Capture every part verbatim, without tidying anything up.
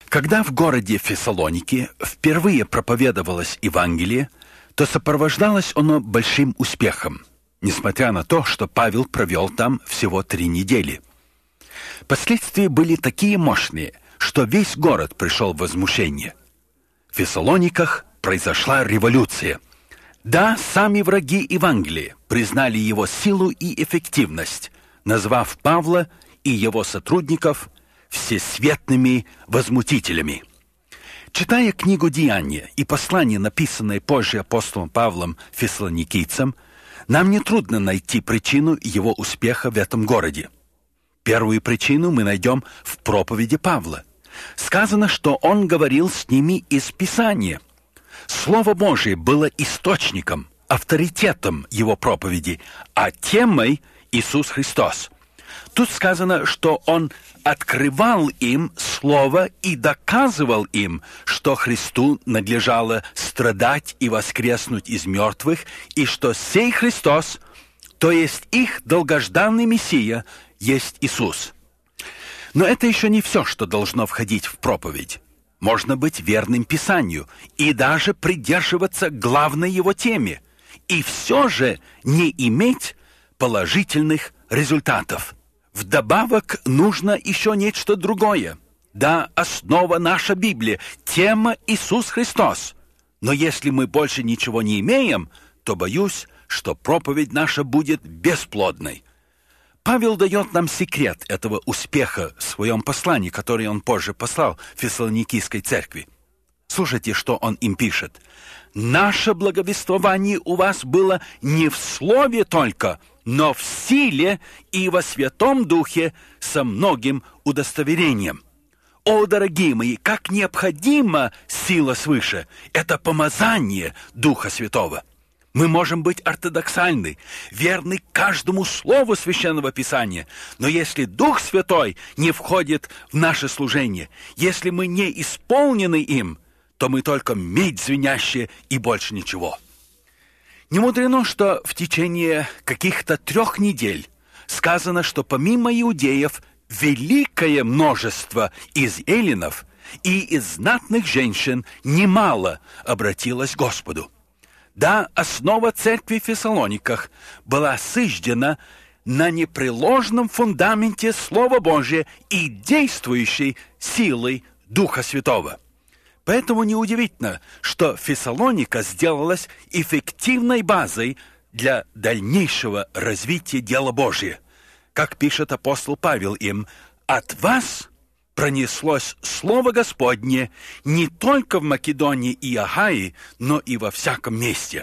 Когда в городе Фессалоники впервые проповедовалось Евангелие, то сопровождалось оно большим успехом, несмотря на то, что Павел провел там всего три недели. Последствия были такие мощные, что весь город пришел в возмущение. В Фессалониках произошла революция. Да, сами враги Евангелия признали его силу и эффективность, назвав Павла и его сотрудников всесветными возмутителями. Читая книгу «Деяния» и послание, написанное позже апостолом Павлом фессалоникийцам, нам нетрудно найти причину его успеха в этом городе. Первую причину мы найдем в проповеди Павла. Сказано, что он говорил с ними из Писания. Слово Божие было источником, авторитетом его проповеди, а темой Иисус Христос. Тут сказано, что он открывал им Слово и доказывал им, что Христу надлежало страдать и воскреснуть из мертвых, и что сей Христос, то есть их долгожданный Мессия, есть Иисус. Но это еще не все, что должно входить в проповедь. Можно быть верным Писанию и даже придерживаться главной его теме, и все же не иметь положительных результатов. Вдобавок нужно еще нечто другое. Да, основа наша Библия, тема Иисус Христос. Но если мы больше ничего не имеем, то боюсь, что проповедь наша будет бесплодной. Павел дает нам секрет этого успеха в своем послании, которое он позже послал Фессалоникийской церкви. Слушайте, что он им пишет. «Наше благовествование у вас было не в слове только, но в силе и во Святом Духе со многим удостоверением». О, дорогие мои, как необходима сила свыше! Это помазание Духа Святого. Мы можем быть ортодоксальны, верны каждому слову Священного Писания, но если Дух Святой не входит в наше служение, если мы не исполнены им, то мы только медь звенящая и больше ничего. Не мудрено, что в течение каких-то трех недель сказано, что помимо иудеев великое множество из эллинов и из знатных женщин немало обратилось к Господу. Да, основа церкви в Фессалониках была сызждена на непреложном фундаменте Слова Божия и действующей силой Духа Святого. Поэтому неудивительно, что Фессалоника сделалась эффективной базой для дальнейшего развития дела Божия. Как пишет апостол Павел им, «От вас пронеслось Слово Господне не только в Македонии и Ахае, но и во всяком месте».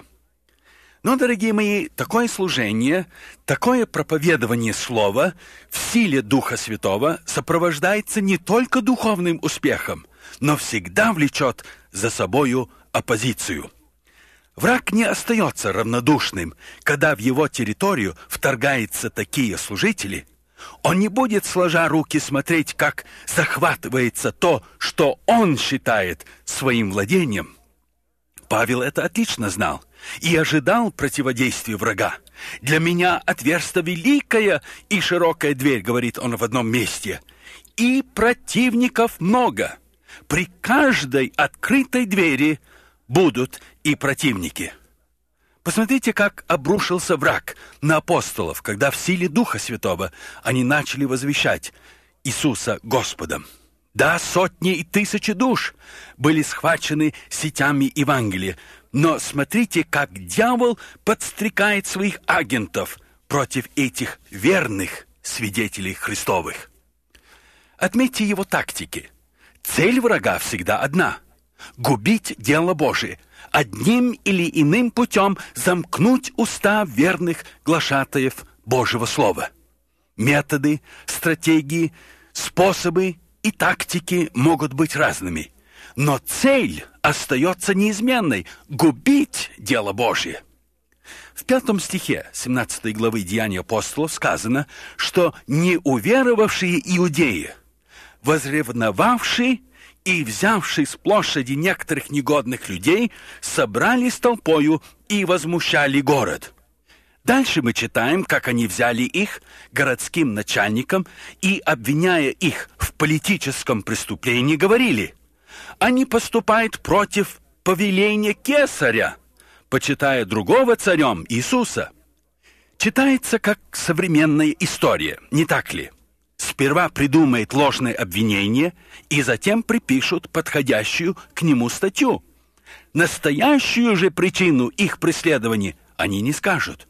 Но, дорогие мои, такое служение, такое проповедование Слова в силе Духа Святого сопровождается не только духовным успехом, но всегда влечет за собою оппозицию. Враг не остается равнодушным, когда в его территорию вторгаются такие служители. Он не будет, сложа руки, смотреть, как захватывается то, что он считает своим владением. Павел это отлично знал и ожидал противодействия врага. «Для меня отверста великая и широкая дверь», — говорит он в одном месте, — «и противников много. При каждой открытой двери будут и противники». Посмотрите, как обрушился враг на апостолов, когда в силе Духа Святого они начали возвещать Иисуса Господом. Да, сотни и тысячи душ были схвачены сетями Евангелия, но смотрите, как дьявол подстрекает своих агентов против этих верных свидетелей Христовых. Отметьте его тактики. Цель врага всегда одна – губить дело Божие, одним или иным путем замкнуть уста верных глашатаев Божьего Слова. Методы, стратегии, способы и тактики могут быть разными, но цель остается неизменной – губить дело Божие. В пятом стихе семнадцатой главы Деяний апостолов сказано, что неуверовавшие иудеи, возревновавшие и взявшие с площади некоторых негодных людей, собрались толпою и возмущали город. Дальше мы читаем, как они взяли их городским начальникам и, обвиняя их в политическом преступлении, говорили: они поступают против повеления Кесаря, почитая другого царем, Иисуса. Читается как современная история, не так ли? Сперва придумает ложное обвинение и затем припишут подходящую к нему статью. Настоящую же причину их преследования они не скажут.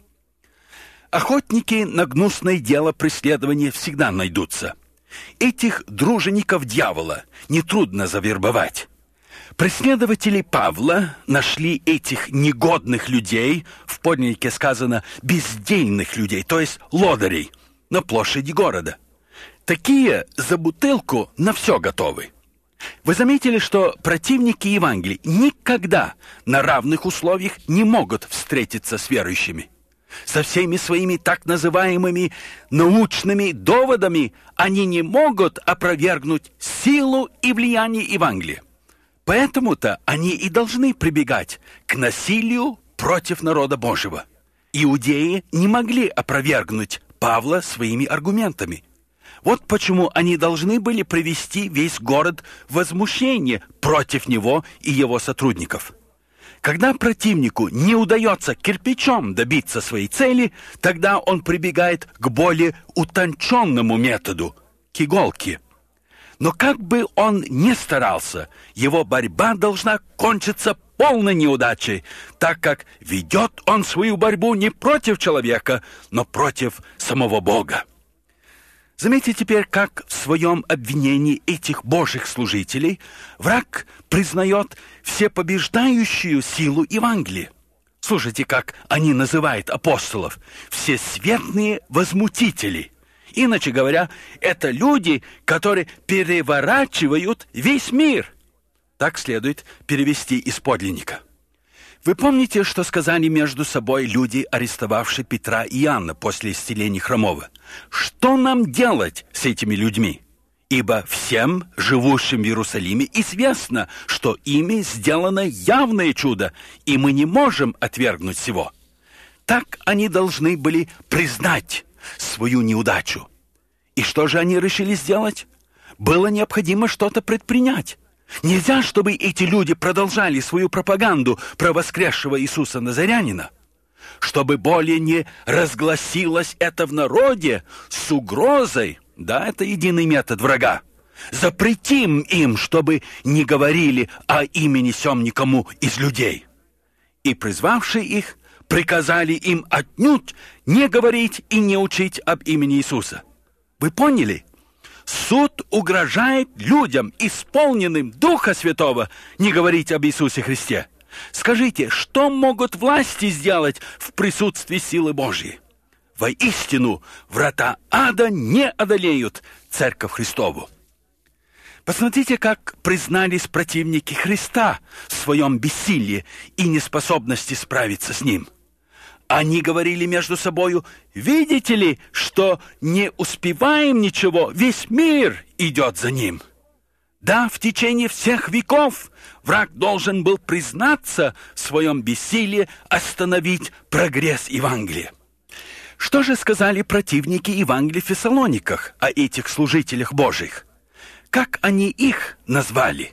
Охотники на гнусное дело преследования всегда найдутся. Этих дружеников дьявола нетрудно завербовать. Преследователи Павла нашли этих негодных людей, в подлиннике сказано бездельных людей, то есть лодырей, на площади города. Такие за бутылку на все готовы. Вы заметили, что противники Евангелия никогда на равных условиях не могут встретиться с верующими? Со всеми своими так называемыми научными доводами они не могут опровергнуть силу и влияние Евангелия. Поэтому-то они и должны прибегать к насилию против народа Божьего. Иудеи не могли опровергнуть Павла своими аргументами. Вот почему они должны были привести весь город в возмущение против него и его сотрудников. Когда противнику не удается кирпичом добиться своей цели, тогда он прибегает к более утонченному методу – к иголке. Но как бы он ни старался, его борьба должна кончиться полной неудачей, так как ведет он свою борьбу не против человека, но против самого Бога. Заметьте теперь, как в своем обвинении этих божьих служителей враг признает всепобеждающую силу Евангелия. Слушайте, как они называют апостолов – всесветные возмутители. Иначе говоря, это люди, которые переворачивают весь мир. Так следует перевести из подлинника. Вы помните, что сказали между собой люди, арестовавшие Петра и Иоанна после исцеления хромого? Что нам делать с этими людьми? Ибо всем, живущим в Иерусалиме, известно, что ими сделано явное чудо, и мы не можем отвергнуть сего. Так они должны были признать свою неудачу. И что же они решили сделать? Было необходимо что-то предпринять. Нельзя, чтобы эти люди продолжали свою пропаганду про воскресшего Иисуса Назарянина. Чтобы более не разгласилось это в народе с угрозой, да, это единый метод врага. Запретим им, чтобы не говорили о имени сем никому из людей. И призвавшие их, приказали им отнюдь не говорить и не учить об имени Иисуса. Вы поняли? Суд угрожает людям, исполненным Духа Святого, не говорить об Иисусе Христе. Скажите, что могут власти сделать в присутствии силы Божьей? Воистину, врата ада не одолеют Церковь Христову. Посмотрите, как признались противники Христа в своем бессилии и неспособности справиться с Ним. Они говорили между собою: видите ли, что не успеваем ничего, весь мир идет за Ним. Да, в течение всех веков враг должен был признаться в своем бессилии остановить прогресс Евангелия. Что же сказали противники Евангелия в Фессалониках о этих служителях Божьих? Как они их назвали?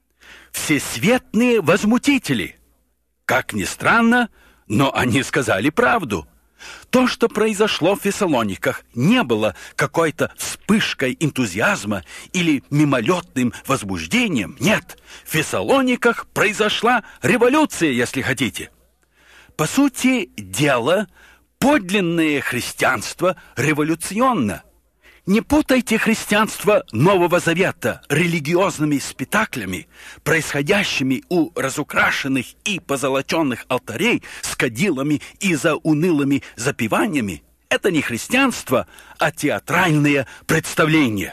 Всесветные возмутители. Как ни странно, но они сказали правду. То, что произошло в Фессалониках, не было какой-то вспышкой энтузиазма или мимолетным возбуждением. Нет, в Фессалониках произошла революция, если хотите. По сути дела, подлинное христианство революционно. Не путайте христианство Нового Завета религиозными спектаклями, происходящими у разукрашенных и позолоченных алтарей с кадилами и за унылыми запеваниями. Это не христианство, а театральное представление.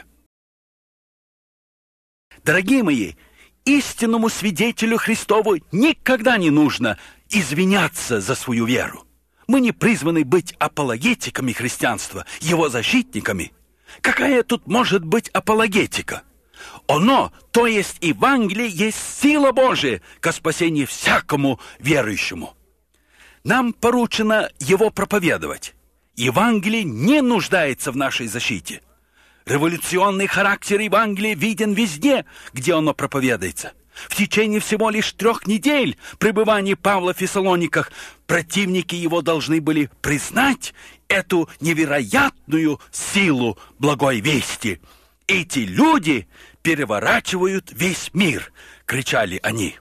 Дорогие мои, истинному свидетелю Христову никогда не нужно извиняться за свою веру. Мы не призваны быть апологетиками христианства, его защитниками. Какая тут может быть апологетика? Оно, то есть Евангелие, есть сила Божия ко спасению всякому верующему. Нам поручено его проповедовать. Евангелие не нуждается в нашей защите. Революционный характер Евангелия виден везде, где оно проповедуется. В течение всего лишь трех недель пребывания Павла в Фессалониках противники его должны были признать эту невероятную силу благой вести. «Эти люди переворачивают весь мир!» — кричали они.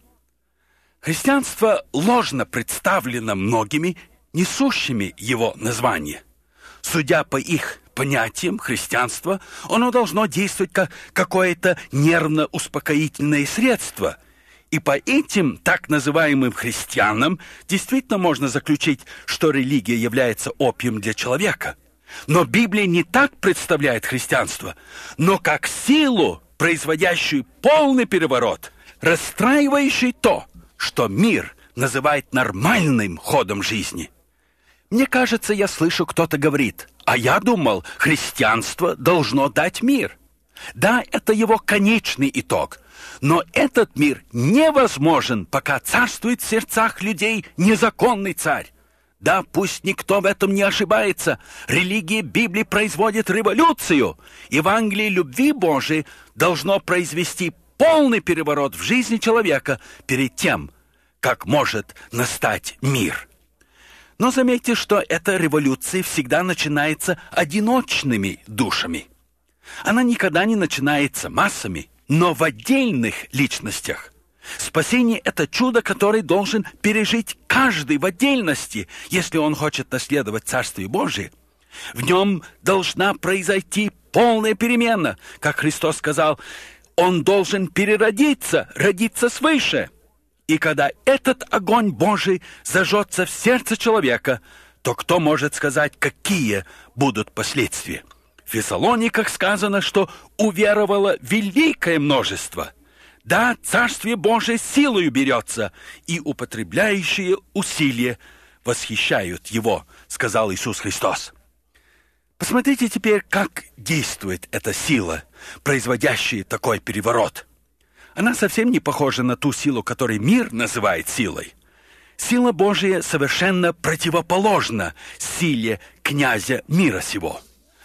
Христианство ложно представлено многими, несущими его название. Судя по их понятиям христианства, оно должно действовать как какое-то нервно-успокоительное средство. И по этим так называемым христианам действительно можно заключить, что религия является опием для человека. Но Библия не так представляет христианство, но как силу, производящую полный переворот, расстраивающий то, что мир называет нормальным ходом жизни. Мне кажется, я слышу, кто-то говорит: а я думал, христианство должно дать мир. Да, это его конечный итог, но этот мир невозможен, пока царствует в сердцах людей незаконный царь. Да, пусть никто в этом не ошибается, религия Библии производит революцию. Евангелие любви Божией должно произвести полный переворот в жизни человека перед тем, как может настать мир. Но заметьте, что эта революция всегда начинается одиночными душами. Она никогда не начинается массами, но в отдельных личностях. Спасение – это чудо, которое должен пережить каждый в отдельности, если он хочет наследовать Царствие Божие. В нем должна произойти полная перемена. Как Христос сказал, он должен переродиться, родиться свыше. И когда этот огонь Божий зажжется в сердце человека, то кто может сказать, какие будут последствия? В Фессалониках сказано, что уверовало великое множество. Да, Царствие Божие силою берется, и употребляющие усилия восхищают его, сказал Иисус Христос. Посмотрите теперь, как действует эта сила, производящая такой переворот. Она совсем не похожа на ту силу, которую мир называет силой. Сила Божия совершенно противоположна силе князя мира сего.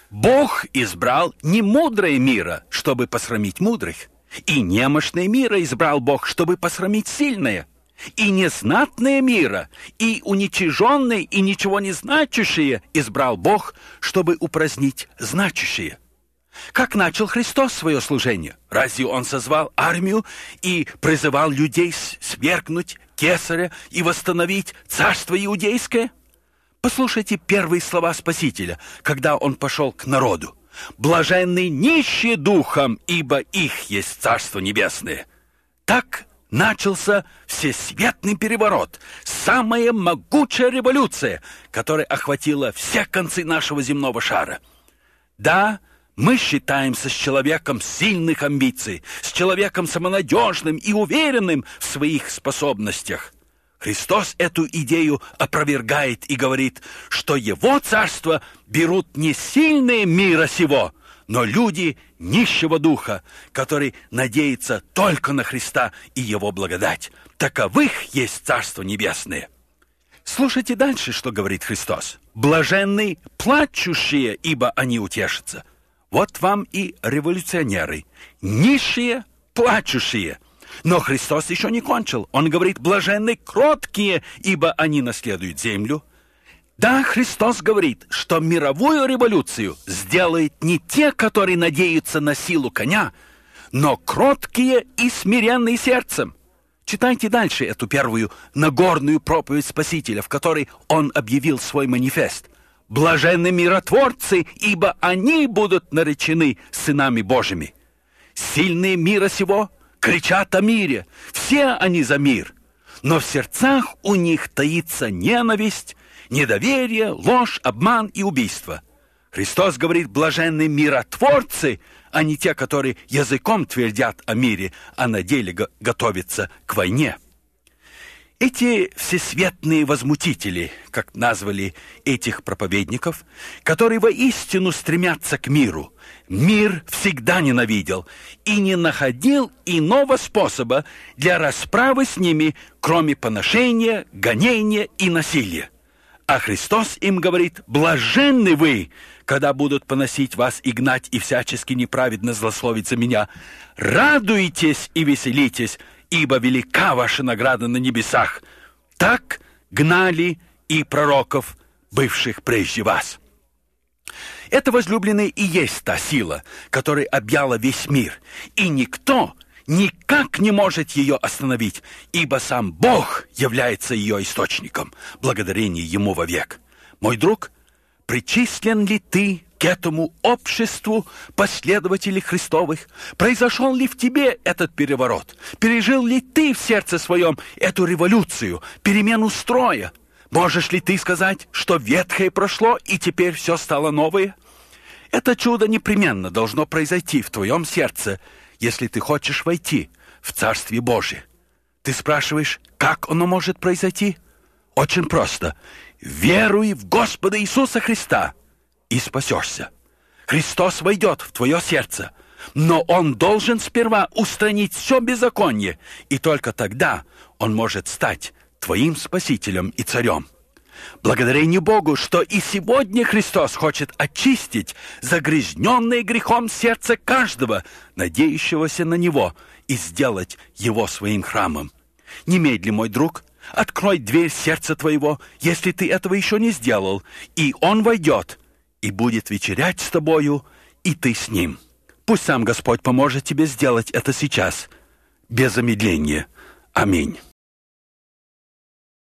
Бог избрал не мудрое мира, чтобы посрамить мудрых, и немощное мира избрал Бог, чтобы посрамить сильное, и незнатное мира, и уничиженное, и ничего не значащее избрал Бог, чтобы упразднить значащее. Как начал Христос свое служение? Разве Он созвал армию и призывал людей свергнуть кесаря и восстановить царство иудейское? Послушайте первые слова Спасителя, когда Он пошел к народу. «Блаженны нищие духом, ибо их есть Царство Небесное». Так начался всесветный переворот, самая могучая революция, которая охватила все концы нашего земного шара. Да, мы считаемся с человеком сильных амбиций, с человеком самонадежным и уверенным в своих способностях. Христос эту идею опровергает и говорит, что Его царство берут не сильные мира сего, но люди нищего духа, которые надеются только на Христа и Его благодать. Таковых есть Царство Небесное. Слушайте дальше, что говорит Христос. «Блаженны плачущие, ибо они утешатся». Вот вам и революционеры, нищие, плачущие. Но Христос еще не кончил. Он говорит, блаженны кроткие, ибо они наследуют землю. Да, Христос говорит, что мировую революцию сделают не те, которые надеются на силу коня, но кроткие и смиренные сердцем. Читайте дальше эту первую Нагорную проповедь Спасителя, в которой Он объявил свой манифест. «Блаженны миротворцы, ибо они будут наречены сынами Божьими». Сильные мира сего кричат о мире, все они за мир, но в сердцах у них таится ненависть, недоверие, ложь, обман и убийство. Христос говорит, блаженны миротворцы, а не те, которые языком твердят о мире, а на деле го- готовятся к войне. Эти всесветные возмутители, как назвали этих проповедников, которые воистину стремятся к миру, мир всегда ненавидел и не находил иного способа для расправы с ними, кроме поношения, гонения и насилия. А Христос им говорит: «Блаженны вы, когда будут поносить вас и гнать, и всячески неправедно злословить за меня. Радуйтесь и веселитесь, ибо велика ваша награда на небесах. Так гнали и пророков, бывших прежде вас». Это, возлюбленные, и есть та сила, которая объяла весь мир, и никто никак не может ее остановить, ибо сам Бог является ее источником, благодарение Ему вовек. Мой друг, причислен ли ты к этому обществу последователей Христовых? Произошел ли в тебе этот переворот? Пережил ли ты в сердце своем эту революцию, перемену строя? Можешь ли ты сказать, что ветхое прошло и теперь все стало новое? Это чудо непременно должно произойти в твоем сердце, если ты хочешь войти в Царствие Божие. Ты спрашиваешь, как оно может произойти? Очень просто. Веруй в Господа Иисуса Христа и спасешься. Христос войдет в твое сердце, но Он должен сперва устранить все беззаконие, и только тогда Он может стать твоим Спасителем и Царем. Благодарение Богу, что и сегодня Христос хочет очистить загрязненное грехом сердце каждого, надеющегося на Него, и сделать Его своим храмом. Немедли, мой друг, открой дверь сердца твоего, если ты этого еще не сделал, и Он войдет и будет вечерять с тобою, и ты с Ним. Пусть сам Господь поможет тебе сделать это сейчас, без замедления. Аминь.